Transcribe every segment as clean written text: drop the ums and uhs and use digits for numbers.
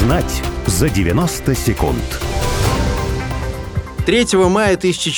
Узнать за 90 секунд. 3 мая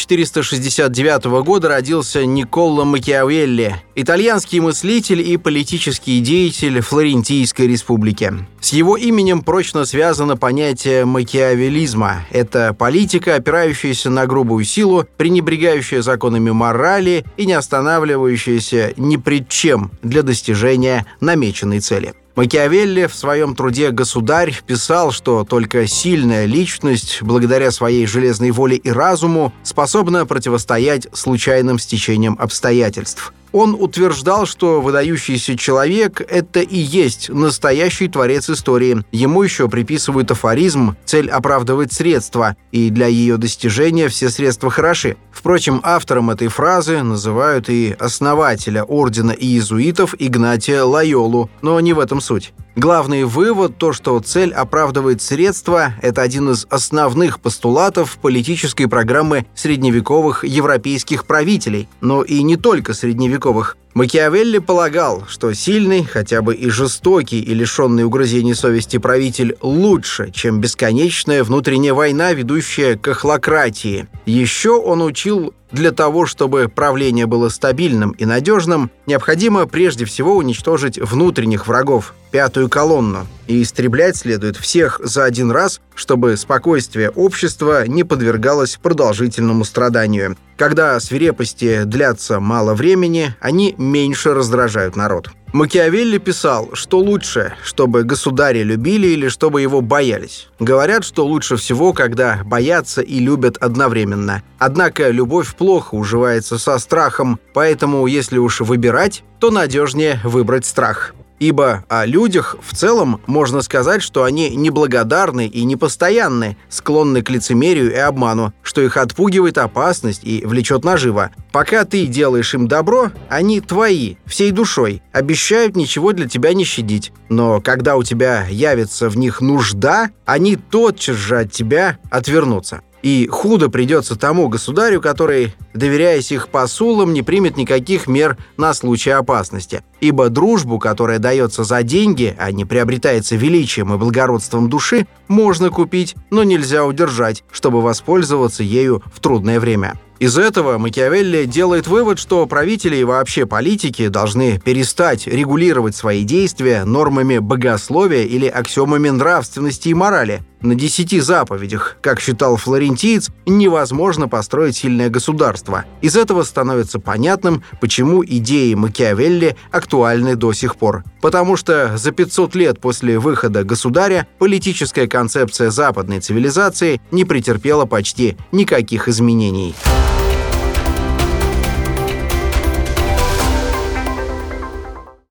1469 года родился Никколо Макиавелли, итальянский мыслитель и политический деятель Флорентийской республики. С его именем прочно связано понятие макиавеллизма. Это политика, опирающаяся на грубую силу, пренебрегающая законами морали и не останавливающаяся ни пред чем для достижения намеченной цели. Макиавелли в своем труде «Государь» писал, что только сильная личность, благодаря своей железной воле и разуму, способна противостоять случайным стечениям обстоятельств. Он утверждал, что выдающийся человек – это и есть настоящий творец истории. Ему еще приписывают афоризм «цель оправдывает средства», и для ее достижения все средства хороши. Впрочем, автором этой фразы называют и основателя ордена иезуитов Игнатия Лойолу, но не в этом суть. Главный вывод – то, что цель оправдывает средства – это один из основных постулатов политической программы средневековых европейских правителей, но и не только средневековых. Макиавелли полагал, что сильный, хотя бы и жестокий и лишенный угрызений совести правитель лучше, чем бесконечная внутренняя война, ведущая к охлократии. Еще он учил, для того, чтобы правление было стабильным и надежным, необходимо прежде всего уничтожить внутренних врагов, пятую колонну, и истреблять следует всех за один раз, чтобы спокойствие общества не подвергалось продолжительному страданию. Когда свирепости длятся мало времени, они меньше раздражают народ. Макиавелли писал, что лучше, чтобы государя любили или чтобы его боялись. Говорят, что лучше всего, когда боятся и любят одновременно. Однако любовь плохо уживается со страхом, поэтому, если уж выбирать, то надежнее выбрать страх. Ибо о людях в целом можно сказать, что они неблагодарны и непостоянны, склонны к лицемерию и обману, что их отпугивает опасность и влечет наживо. Пока ты делаешь им добро, они твои, всей душой, обещают ничего для тебя не щадить. Но когда у тебя явится в них нужда, они тотчас же от тебя отвернутся. И худо придется тому государю, который, доверяясь их посулам, не примет никаких мер на случай опасности. Ибо дружбу, которая дается за деньги, а не приобретается величием и благородством души, можно купить, но нельзя удержать, чтобы воспользоваться ею в трудное время. Из этого Макиавелли делает вывод, что правители и вообще политики должны перестать регулировать свои действия нормами богословия или аксиомами нравственности и морали. На 10 заповедях, как считал флорентиец, невозможно построить сильное государство. Из этого становится понятным, почему идеи Макиавелли актуальны до сих пор. Потому что за 500 лет после выхода «Государя» политическая концепция западной цивилизации не претерпела почти никаких изменений.